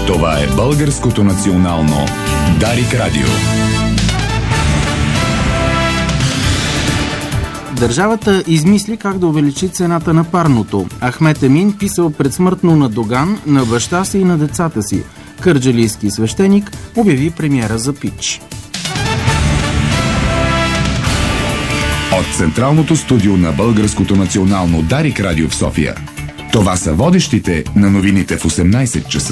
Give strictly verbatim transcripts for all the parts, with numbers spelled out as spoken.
Това е Българското национално Дарик Радио. Държавата измисли как да увеличи цената на парното. Ахмед Емин писал предсмъртно на Доган, на баща си и на децата си. Кърджалийски свещеник обяви премиера за пич. От Централното студио на Българското национално Дарик Радио в София. Това са водещите на новините в осемнайсет часа.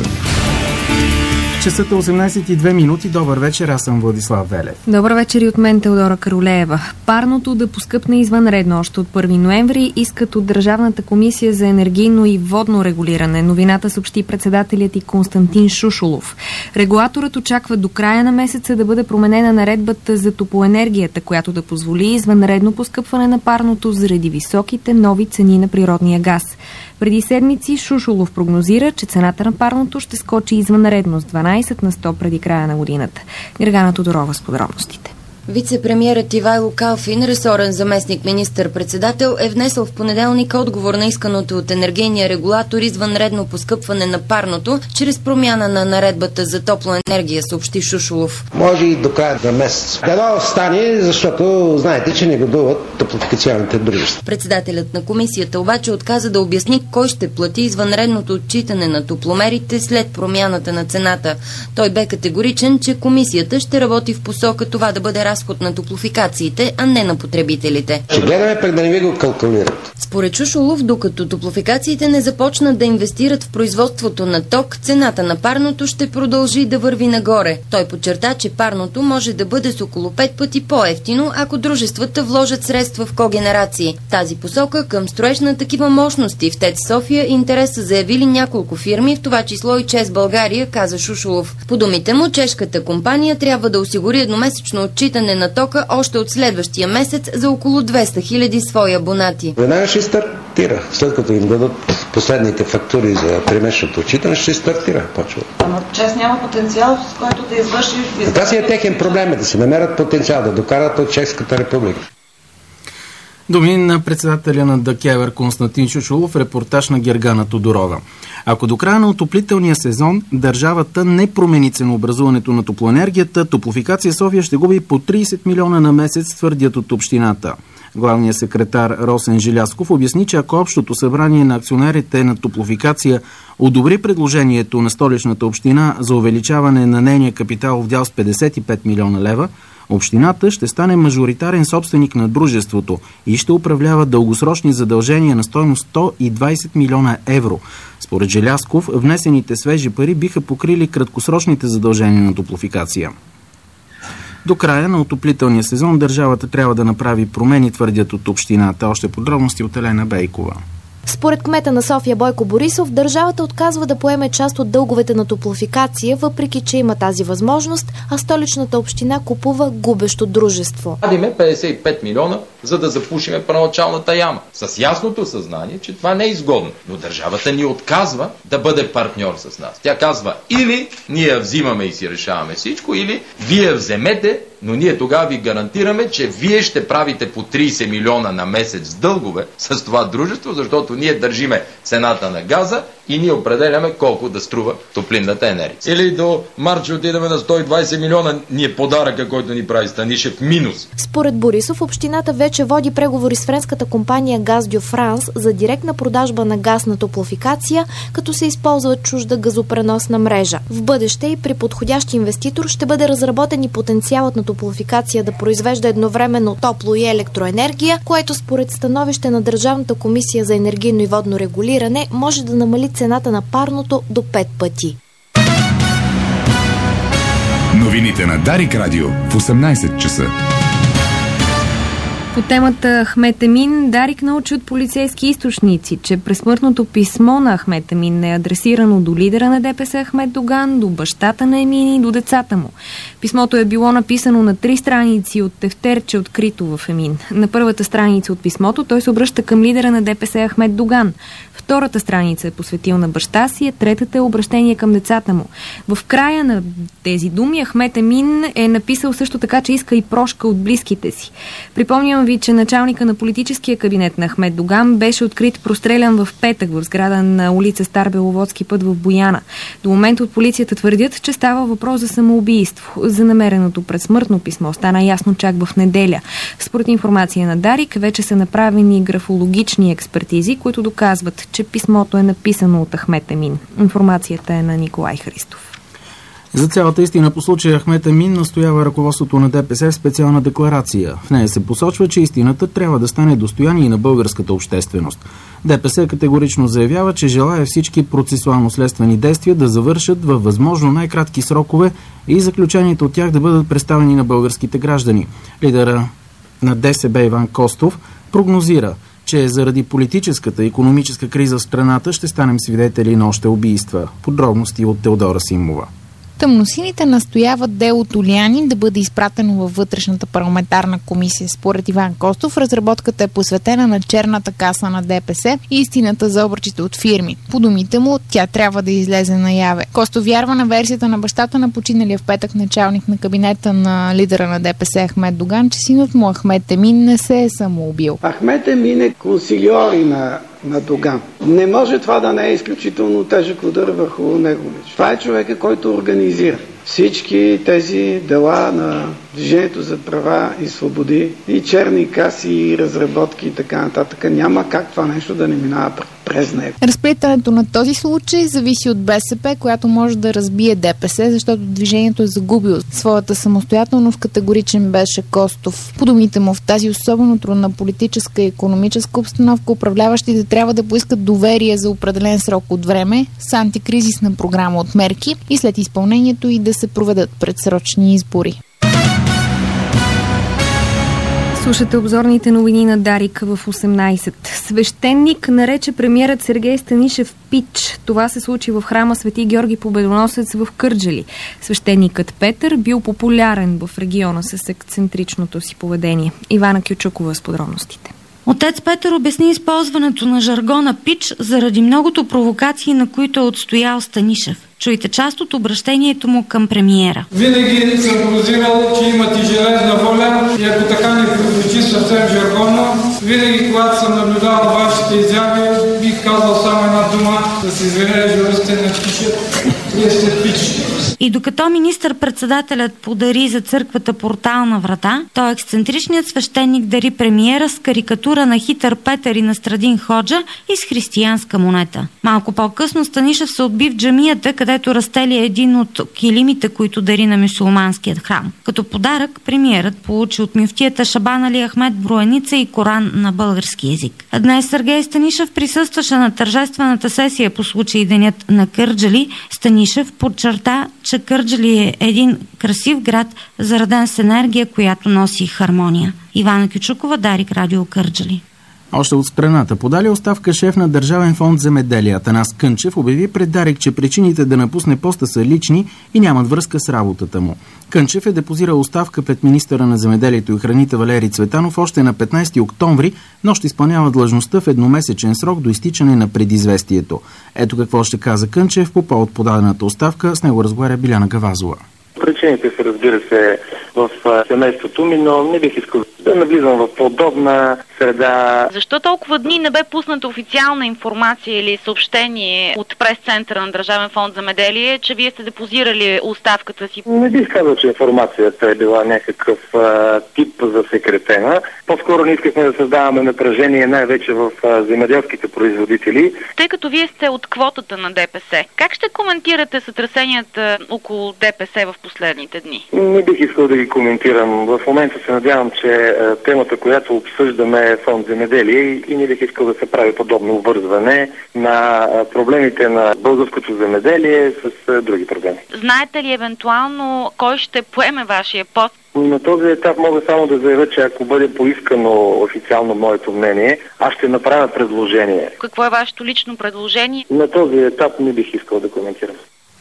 Часът е осемнайсет и две минути. Добър вечер, аз съм Владислав Велев. Добър вечер и от мен, Теодора Каролеева. Парното да поскъпне извънредно още от първи ноември искат от Държавната комисия за енергийно и водно регулиране. Новината съобщи председателят и Константин Шушулов. Регулаторът очаква до края на месеца да бъде променена наредбата за топлоенергията, която да позволи извънредно поскъпване на парното заради високите нови цени на природния газ. Преди седмици Шушулов прогнозира, че цената на парното ще скочи извънредно с дванайсет на сто преди края на годината. Гергана Тодорова с подробностите. Вице-премиерът Ивайло Калфин, ресорен заместник министър-председател, е внесъл в понеделник отговор на исканото от енергийния регулатор извънредно поскъпване на парното чрез промяна на наредбата за топлоенергия, съобщи Шушулов. Може и до края на месец. Дано стане, защото знаете, че негодуват топлофикационните дружества. Председателят на комисията обаче отказа да обясни кой ще плати извънредното отчитане на топломерите след промяната на цената. Той бе категоричен, че комисията ще работи в посока това да бъде разход на топлофикациите, а не на потребителите. Ще гледаме пък да не ви го калкулират. Според Шушулов, докато топлофикациите не започнат да инвестират в производството на ток, цената на парното ще продължи да върви нагоре. Той подчерта, че парното може да бъде с около пет пъти по-евтино, ако дружествата вложат средства в когенерации. В тази посока към строеж на такива мощности в ТЕЦ София интерес са заявили няколко фирми, в това число и ЧЕЗ България, каза Шушулов. По думите му, чешката компания трябва да осигури едномесечно отчитане на тока още от следващия месец за около двеста хиляди свои абонати. Веднага ще стартира. След като им дадат последните фактури за тримесечното отчитане, ще стартира. Почва. Ама ЧЕЗ няма потенциал, с който да извърши... Това си е техен проблем, да си намерят потенциал, да докарат от Чешката република. Думи на председателя на ДКЕВР Константин Шушулов, репортаж на Гергана Тодорова. Ако до края на отоплителния сезон държавата не промени ценообразуването на топлоенергията, Топлофикация София ще губи по трийсет милиона на месец, твърдят от общината. Главният секретар Росен Жилясков обясни, че ако Общото събрание на акционерите на Топлофикация одобри предложението на Столичната община за увеличаване на нейния капитал в дял с петдесет и пет милиона лева, общината ще стане мажоритарен собственик на дружеството и ще управлява дългосрочни задължения на стойност сто и двайсет милиона евро. Според Желязков, внесените свежи пари биха покрили краткосрочните задължения на Топлофикация. До края на отоплителния сезон държавата трябва да направи промени, твърдят от общината. Още подробности от Елена Бейкова. Според кмета на София Бойко Борисов, държавата отказва да поеме част от дълговете на Топлофикация, въпреки че има тази възможност, а Столичната община купува губещо дружество. Вадиме петдесет и пет милиона, за да запушиме първоначалната яма. С ясното съзнание, че това не е изгодно. Но държавата ни отказва да бъде партньор с нас. Тя казва, или ние взимаме и си решаваме всичко, или вие вземете, но ние тогава ви гарантираме, че вие ще правите по трийсет милиона на месец дългове с това дружество, защото ние държиме цената на газа и ние определяме колко да струва топлинната енергия. Или до март отидаме на сто и двайсет милиона, ние подаръка, който ни прави Станишев, минус. Според Борисов, общината вече води преговори с френската компания Газ Дю Франс за директна продажба на газ на Топлофикация, като се използва чужда газопреносна мрежа. В бъдеще и при подходящ инвеститор ще бъде разработен и потенциалът на Топлофикация да произвежда едновременно топло и електроенергия, което според становище на Държавната комисия за енергийно и водно регулиране може да намали цената на парното до пет пъти. Новините на Дарик Радио в осемнайсет часа. По темата Ахмед Емин, Дарик научи от полицейски източници, че пресмъртното писмо на Ахмед Емин е адресирано до лидера на ДПС Ахмед Доган, до бащата на Емин и до децата му. Писмото е било написано на три страници от тефтерче, открито в Емин. На първата страница от писмото той се обръща към лидера на ДПС Ахмед Доган. Втората страница е посветил на баща си, а третата е обращение към децата му. В края на тези думи Ахмед Емин е написал също така, че иска и прошка от близките си. Припомням Съобщавам ви, че началника на политическия кабинет на Ахмед Доган беше открит прострелян в петък в сграда на улица Стар Беловодски път в Бояна. До момента от полицията твърдят, че става въпрос за самоубийство. За намереното предсмъртно писмо стана ясно чак в неделя. Според информация на Дарик, вече са направени графологични експертизи, които доказват, че писмото е написано от Ахмед Емин. Информацията е на Николай Христов. За цялата истина по случая Ахмед Емин настоява ръководството на ДПС в специална декларация. В нея се посочва, че истината трябва да стане достояние на българската общественост. ДПС категорично заявява, че желае всички процесуално-следствени действия да завършат във възможно най-кратки срокове и заключенията от тях да бъдат представени на българските граждани. Лидера на ДСБ Иван Костов прогнозира, че заради политическата и икономическа криза в страната ще станем свидетели на още убийства. Подробности от Теодора Симова. Тъмносините настояват делото Лиани да бъде изпратено във вътрешната парламентарна комисия. Според Иван Костов, разработката е посветена на черната каса на ДПС и истината за обръчите от фирми. По думите му, тя трябва да излезе наяве. Костов вярва на версията на бащата на починалия в петък началник на кабинета на лидера на ДПС Ахмед Доган, че синът му Ахмед Емин не се е самоубил. Ахмед Емин е консилиори на на Доган. Не може това да не е изключително тежък удар върху него. Това е човека, който организира всички тези дела на Движението за права и свободи и черни каси и разработки и така нататък. Няма как това нещо да не минава през него. Разплитането на този случай зависи от БСП, която може да разбие ДПС, защото движението е загубило своята самостоятелност. Категоричен беше Костов. По думите му, в тази особено трудна политическа и икономическа обстановка управляващите трябва да поискат доверие за определен срок от време с антикризисна програма от мерки и след изпълнението и да се проведат предсрочни избори. Слушате обзорните новини на Дарик в осемнайсет. Свещеник нарече премиерът Сергей Станишев пич. Това се случи в храма Свети Георги Победоносец в Кърджали. Свещеникът Петър бил популярен в региона с ексцентричното си поведение. Ивана Кючукова с подробностите. Отец Петър обясни използването на жаргона пич заради многото провокации, на които е отстоял Станишев. Чуйте част от обращението му към премиера. Винаги съм подозирал, че имате железна воля и ако така не прозвучи съвсем жаргонно, винаги когато съм наблюдавал вашите изяви, бих казал само една дума, да се извиня, журналистите не пишат, вие сте пич. И докато министър-председателят подари за църквата портална врата, той ексцентричният свещеник дари премиера с карикатура на хитър Петър и Настрадин Ходжа и с християнска монета. Малко по-късно Станишев се отби в джамията, където разстели един от килимите, които дари на мюсюлманският храм. Като подарък премиерът получи от мюфтията Шабан Али Ахмед броеница и Коран на български език. А днес Сергей Станишев присъстваше на тържествената сесия по случай денят на Кърджали. Станишев подчерта, че Кърджали е един красив град, зареден с енергия, която носи хармония. Ивана Кючукова, Дарик, Радио Кърджали. Още от страната подали оставка шеф на Държавен фонд земеделие Атанас Кънчев обяви пред Дарик, че причините да напусне поста са лични и нямат връзка с работата му. Кънчев е депозирал оставка пред министъра на земеделието и храните Валери Цветанов още на петнайсети октомври, но ще изпълнява длъжността в едномесечен срок до изтичане на предизвестието. Ето какво ще каза Кънчев по повод подадената оставка. С него разговаря Биляна Гавазова. Причините са, разбира се, в семейството ми, но не бих искал да навлизам в подобна среда. Защо толкова дни не бе пусната официална информация или съобщение от прес-центъра на Държавен фонд земеделие, че вие сте депозирали оставката си? Не бих казал, че информацията е била някакъв а, тип засекретена. По-скоро не искахме да създаваме напрежение най-вече в а, земеделските производители. Тъй като вие сте от квотата на ДПС, как ще коментирате сътресенията около ДПС в последните дни? Не бих искал да ги коментирам. В момента се надявам, че темата, която обсъждаме е фонд земеделие и не бих искал да се прави подобно обвързване на проблемите на българското земеделие с други проблеми. Знаете ли евентуално кой ще поеме вашия пост? На този етап мога само да заявя, че ако бъде поискано официално моето мнение, аз ще направя предложение. Какво е вашето лично предложение? На този етап не бих искал да коментирам.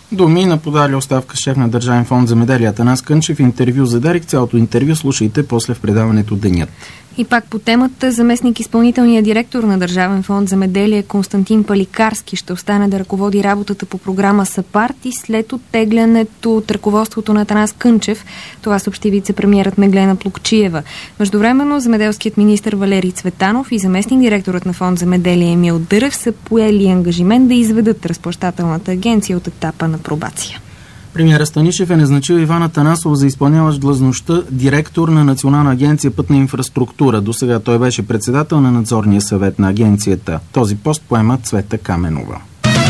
Думи на подали оставка шеф на Държавен фонд Земеделие Атанас Кънчев. Интервю за Дарик. Цялото интервю слушайте после в предаването Денят. И пак по темата, заместник изпълнителният директор на Държавен фонд Земеделие Константин Паликарски ще остане да ръководи работата по програма САПАРД и след оттеглянето от ръководството на Атанас Кънчев. Това съобщи вице-премиерът Меглена Плугчиева. Междувременно земеделският министър Валерий Цветанов и заместник директорът на фонд Земеделие Емил Дърев са поели ангажимент да изведат разплащателната агенция от етапа на пробация. Премиера Станишев е назначил Иван Атанасов за изпълняващ длъжността директор на Национална агенция Пътна инфраструктура. До сега той беше председател на надзорния съвет на агенцията. Този пост поема Цвета Каменова.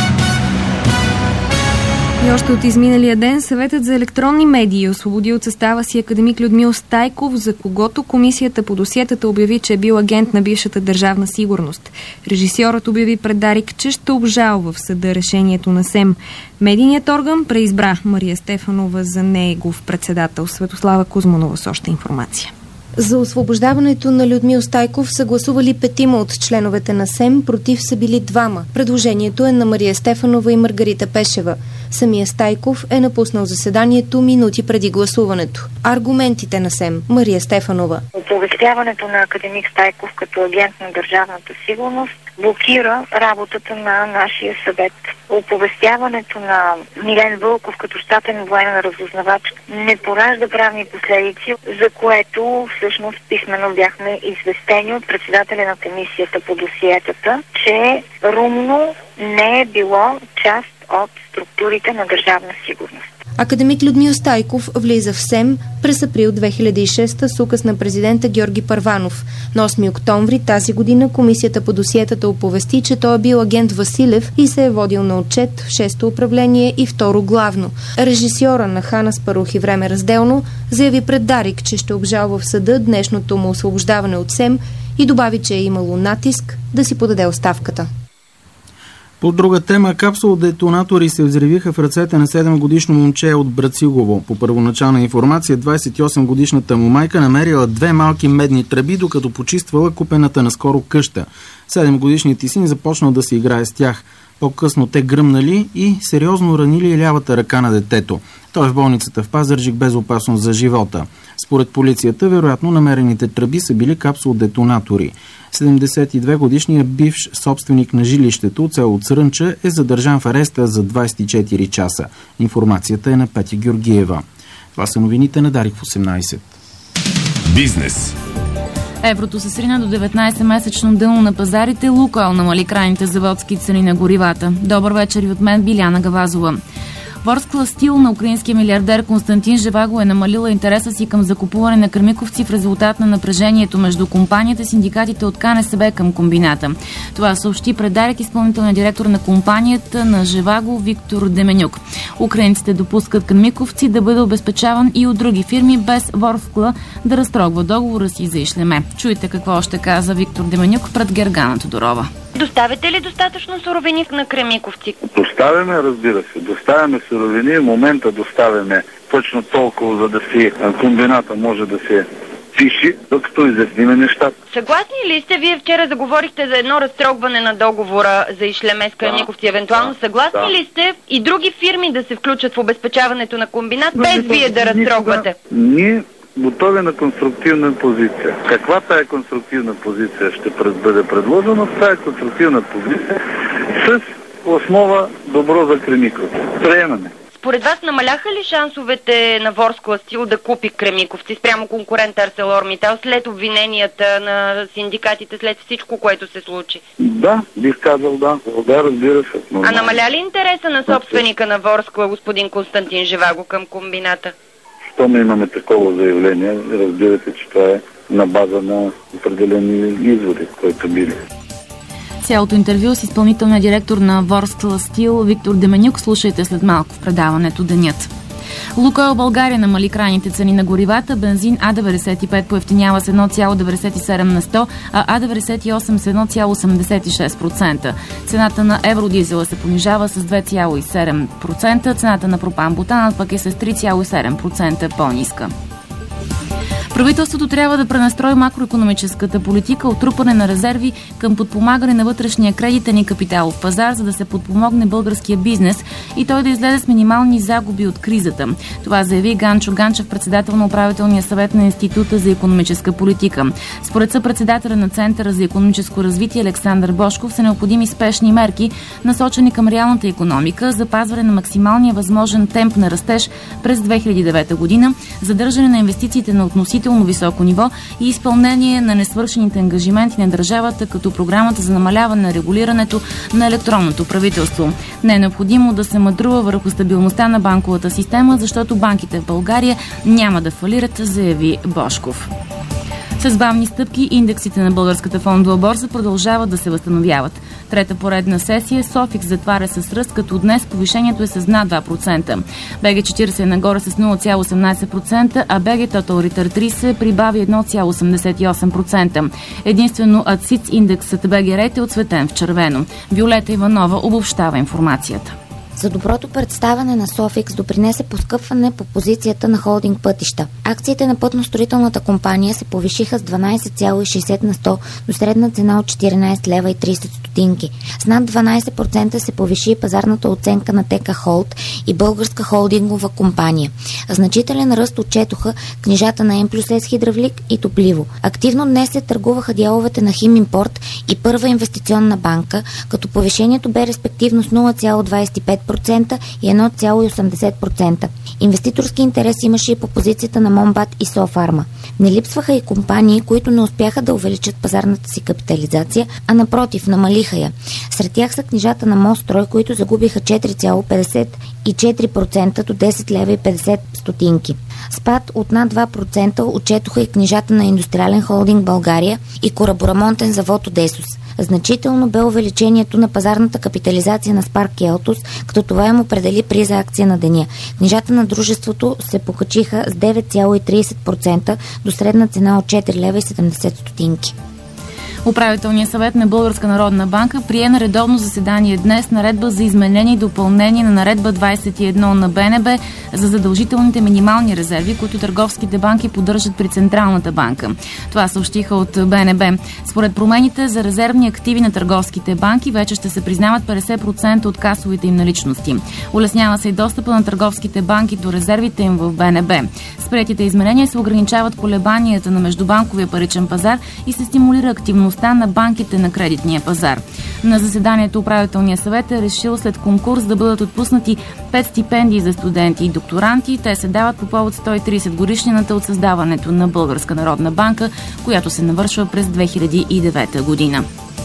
И още от изминалия ден Съветът за електронни медии освободи от състава си академик Людмил Стайков, за когото комисията по досиетата обяви, че е бил агент на бившата Държавна сигурност. Режисьорът обяви пред Дарик, че ще обжалва в съда решението на СЕМ. Медийният орган преизбра Мария Стефанова за негов председател. Светослава Кузманова с още информация. За освобождаването на Людмил Стайков са гласували петима от членовете на СЕМ, против са били двама. Предложението е на Мария Стефанова и Маргарита Пешева. Самия Стайков е напуснал заседанието минути преди гласуването. Аргументите на СЕМ. Мария Стефанова. Оповестяването на академик Стайков като агент на Държавната сигурност блокира работата на нашия съвет. Оповестяването на Милен Вълков като щатен военен разузнавач не поражда правни последици, за което всъщност писмено бяхме известени от председателя на комисията по досиетата, че Румно не е било част от структурите на Държавна сигурност. Академик Людмил Стайков влиза в СЕМ през април две хиляди и шеста с указ на президента Георги Първанов. На осми октомври тази година комисията по досиетата оповести, че той е бил агент Василев и се е водил на отчет в шесто управление и второ главно. Режисьора на Хана Спарух и Време разделно заяви пред Дарик, че ще обжалва в съда днешното му освобождаване от СЕМ и добави, че е имало натиск да си подаде оставката. По друга тема, капсул-детонатори се взривиха в ръцете на седемгодишно момче от Брацигово. По първоначална информация, двадесет и осемгодишната му майка намерила две малки медни тръби, докато почиствала купената наскоро къща. седемгодишният й син започнал да се играе с тях. По-късно те гръмнали и сериозно ранили лявата ръка на детето. Той е в болницата в Пазарджик без опасност за живота. Според полицията, вероятно намерените тръби са били капсул-детонатори. седемдесет и две годишният бивш собственик на жилището от село Црънча е задържан в ареста за двадесет и четири часа. Информацията е на Петя Георгиева. Това са новините на Дарик в осемнадесет. Бизнес. Еврото се срина до деветнадесетмесечно дъно на пазарите. Лукойл намали крайните заводски цени на горивата. Добър вечер и от мен, Биляна Гавазова. Ворскла Стил на украинския милиардер Константин Живаго е намалила интереса си към закупуване на кремиковци в резултат на напрежението между компанията и синдикатите от КНСБ към комбината. Това съобщи пред Дарик изпълнителният директор на компанията на Живаго Виктор Деменюк. Украинците допускат кремиковци да бъде обезпечаван и от други фирми, без Ворскла да разтрогва договора си за ишлеме. Чуйте какво още каза Виктор Деменюк пред Гергана Тодорова. Доставяте ли достатъчно суровини на кремиковци? Доставяме, разбира се. Доставяме суровини. В момента доставяме точно толкова, за да си комбината може да се пиши, докато изясниме нещата. Съгласни ли сте? Вие вчера заговорихте за едно разтрогване на договора за ишлеме с кремиковци. Да, евентуално съгласни да. ли сте и други фирми да се включат в обезпечаването на комбинат, без вие да разтрогвате? Ние готови на конструктивна позиция. Каквата е конструктивна позиция ще бъде предложена, това е конструктивна позиция с основа добро за кремиковци. Приемаме. Според вас намаляха ли шансовете на Ворскла Стил да купи кремиковци спрямо конкурента ArcelorMittal след обвиненията на синдикатите, след всичко, което се случи? Да, бих казал да. Да, разбира се. А намаля ли интереса на собственика на Ворскла, господин Константин Живаго, към комбината? Щом имаме такова заявление, разбирате, че това е на база на определени изводи, които били. Цялото интервю с изпълнителния директор на Ворскла Стил Виктор Деменюк слушайте след малко в предаването Денят. Лукойл България намали крайните цени на горивата. Бензин А деветдесет и пет поевтинява с едно цяло деветдесет и седем на сто, а А деветдесет и осем с едно цяло осемдесет и шест процента. Цената на евродизела се понижава с две цяло и седем процента. Цената на пропан-бутанът пък е с три цяло и седем процента по-ниска. Правителството трябва да пренастрои макроекономическата политика от трупане на резерви към подпомагане на вътрешния кредитен и капиталов пазар, за да се подпомогне българския бизнес и той да излезе с минимални загуби от кризата. Това заяви Ганчо Ганчев, председател на управителния съвет на Института за икономическа политика. Според съпредседателя на Центъра за икономическо развитие Александър Бошков са необходими спешни мерки, насочени към реалната икономика, запазване на максималния възможен темп на растеж през две хиляди и девета година, задържане на инвестициите на относително високо ниво и изпълнение на несвършените ангажименти на държавата, като програмата за намаляване на регулирането на електронното правителство. Не е необходимо да се мъдрува върху стабилността на банковата система, защото банките в България няма да фалират, заяви Бошков. С бавни стъпки индексите на Българската фондова борса продължават да се възстановяват. Трета поредна сесия Софикс затваря с ръст, като днес повишението е с над два процента. БГ четиридесет е нагоре с нула цяло осемнадесет процента, а БГ Total Return тридесет прибави едно цяло осемдесет и осем процента. Единствено АЦИЦ индексът БГ Рейт е отцветен в червено. Виолета Иванова обобщава информацията. За доброто представяне на Софикс допринесе поскъпване по позицията на холдинг Пътища. Акциите на пътно-строителната компания се повишиха с дванадесет цяло шестдесет на сто до средна цена от четиринадесет лева и тридесет стотинки. С над дванадесет процента се повиши пазарната оценка на ТК Холд и Българска холдингова компания. Значителен ръст отчетоха книжата на М плюс С Хидравлик и Топливо. Активно днес се търгуваха дяловете на Химимпорт и Първа инвестиционна банка, като повишението бе респективно с нула цяло двадесет и пет процента и едно цяло осемдесет процента. Инвеститорски интерес имаше и по позицията на Момбат и Софарма. Не липсваха и компании, които не успяха да увеличат пазарната си капитализация, а напротив, намалиха я. Сред тях са книжата на Мострой, които загубиха четири цяло петдесет и четири процента до десет лева и петдесет стотинки. Спад от над два процента отчетоха и книжата на Индустриален холдинг България и Кораборемонтен завод Одесус. Значително бе увеличението на пазарната капитализация на Спарк Келтус, като това им определи приз за акция на деня. Книжата на дружеството се покачиха с девет цяло тридесет процента до средна цена от четири лева и седемдесет стотинки. Управителният съвет на Българска народна банка прие на редовно заседание днес наредба за изменение и допълнение на наредба двадесет и едно на БНБ за задължителните минимални резерви, които търговските банки поддържат при Централната банка. Това съобщиха от БНБ. Според промените за резервни активи на търговските банки вече ще се признават петдесет процента от касовите им наличности. Улеснява се и достъпа на търговските банки до резервите им в БНБ. С приетите изменения се ограничават колебанията на междубанковия паричен пазар и се стимулира активността на банките на кредитния пазар. На заседанието управителният съвет е решил след конкурс да бъдат отпуснати пет стипендии за студенти и докторанти. Те се дават по повод сто и тридесет годишнината от създаването на Българска народна банка, която се навършва през две хиляди и девета година.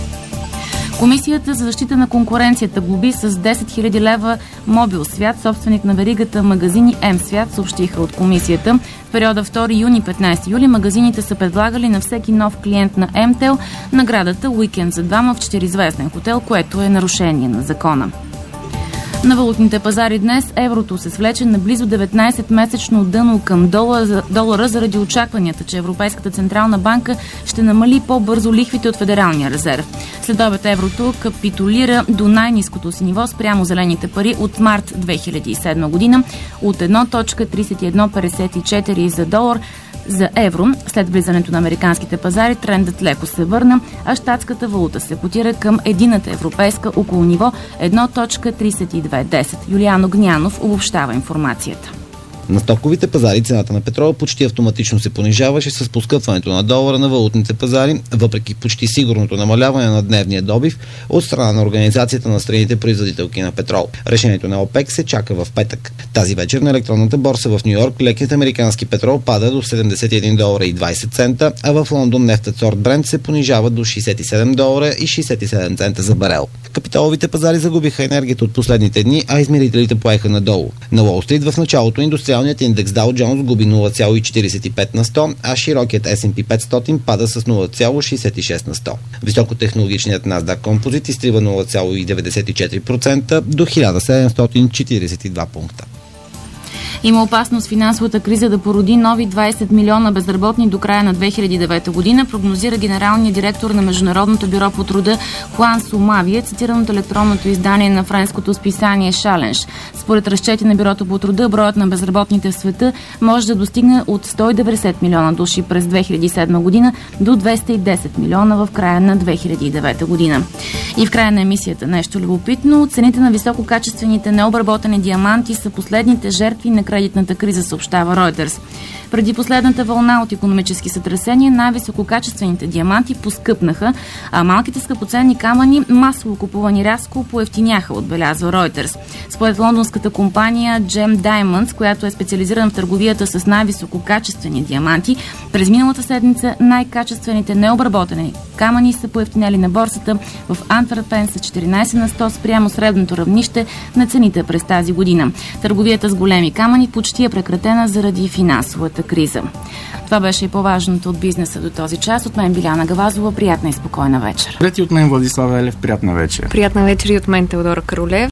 Комисията за защита на конкуренцията глоби с десет хиляди лева Мобил Свят, собственик на веригата магазини М Свят, съобщиха от комисията. В периода втори юни – петнадесети юли магазините са предлагали на всеки нов клиент на МТел наградата уикенд за двама в четиризвезден хотел, което е нарушение на закона. На валутните пазари днес еврото се свлече на близо деветнадесет-месечно дъно към долара, долара заради очакванията, че Европейската централна банка ще намали по-бързо лихвите от Федералния резерв. След обед еврото капитулира до най-ниското си ниво спрямо зелените пари от март две хиляди и седма година от едно цяло тридесет и едно петдесет и четири за долар за евро. След влизането на американските пазари трендът леко се върна, а щатската валута се котира към едината европейска около ниво едно цяло тридесет и две десет. Юлиан Огнянов обобщава информацията. На стоковите пазари цената на петрола почти автоматично се понижаваше с поскъпването на долара на валутните пазари, въпреки почти сигурното намаляване на дневния добив от страна на Организацията на страните производителки на петрол. Решението на ОПЕК се чака в петък. Тази вечер на електронната борса в Ню-Йорк лекият американски петрол пада до седемдесет и един долара и двадесет цента, а в Лондон нефтът сорт Брент се понижава до шестдесет и седем долара и шестдесет и седем цента за барел. Капиталовите пазари загубиха енергията от последните дни, а измерителите поеха надолу. На Уолл Стрит в началото индустриалният индекс Dow Jones губи нула цяло четиридесет и пет на сто, а широкият Ес енд Пи петстотин пада с нула цяло шестдесет и шест на сто. Високотехнологичният Nasdaq Composite изтрива нула цяло деветдесет и четири процента до хиляда седемстотин четиридесет и два пункта. Има опасност финансовата криза да породи нови двайсет милиона безработни до края на две хиляди и девета година, прогнозира генералният директор на Международното бюро по труда Хуан Сумавия, цитиран от електронното издание на френското списание Шаленш. Според разчети на бюрото по труда, броят на безработните в света може да достигне от сто и деветдесет милиона души през две хиляди и седма година до двеста и десет милиона в края на две хиляди и девета година. И в края на емисията нещо любопитно. Цените на висококачествените необработени диаманти са последните жертви на кредитната криза, съобщава Reuters. Преди последната вълна от икономически сътресения най-висококачествените диаманти поскъпнаха, а малките скъпоценни камъни, масово купувани рязко, поевтиняха, отбелязва Reuters. Според лондонската компания Gem Diamonds, която е специализирана в търговията с най-висококачествени диаманти, през миналата седмица най-качествените необработени камъни са поевтиняли на борсата в Антверпен с четиринайсет на сто спрямо средното равнище на цените през тази година. Търговията с големи камъни почти е прекратена заради финансовата криза. Това беше и по-важното от бизнеса до този час. От мен Биляна Гавазова. Приятна и спокойна вечер. Прети от мен Владислава Елев. Приятна вечер. Приятна вечер и от мен Теодора Каролев.